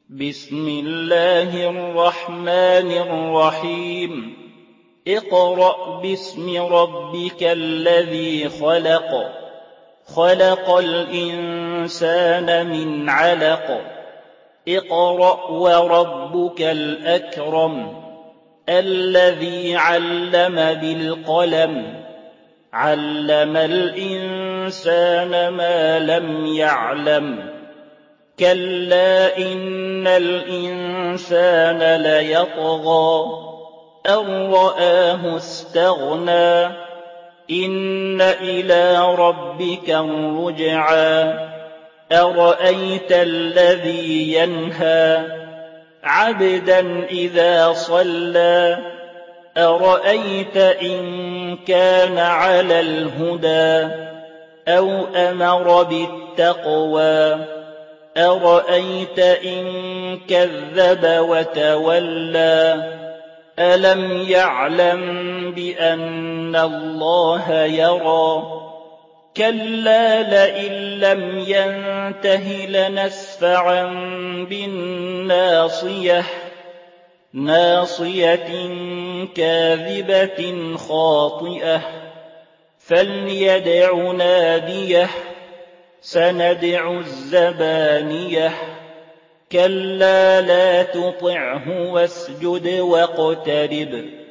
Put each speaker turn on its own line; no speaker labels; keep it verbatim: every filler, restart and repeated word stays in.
بسم الله الرحمن الرحيم اقرأ باسم ربك الذي خلق خلق الإنسان من علق اقرأ وربك الأكرم الذي علم بالقلم علم الإنسان ما لم يعلم كلا إن الإنسان ليطغى أن رآه استغنى إن إلى ربك الرجعى أرأيت الذي ينهى عبدا إذا صلى أرأيت إن كان على الهدى أو أمر بالتقوى أرأيت إن كذب وتولى ألم يعلم بأن الله يرى كلا لئن لم ينته لنسفعا بالناصية ناصية كاذبة خاطئة فليدع ناديه سندع الزبانية كلا لا تطعه واسجد واقترب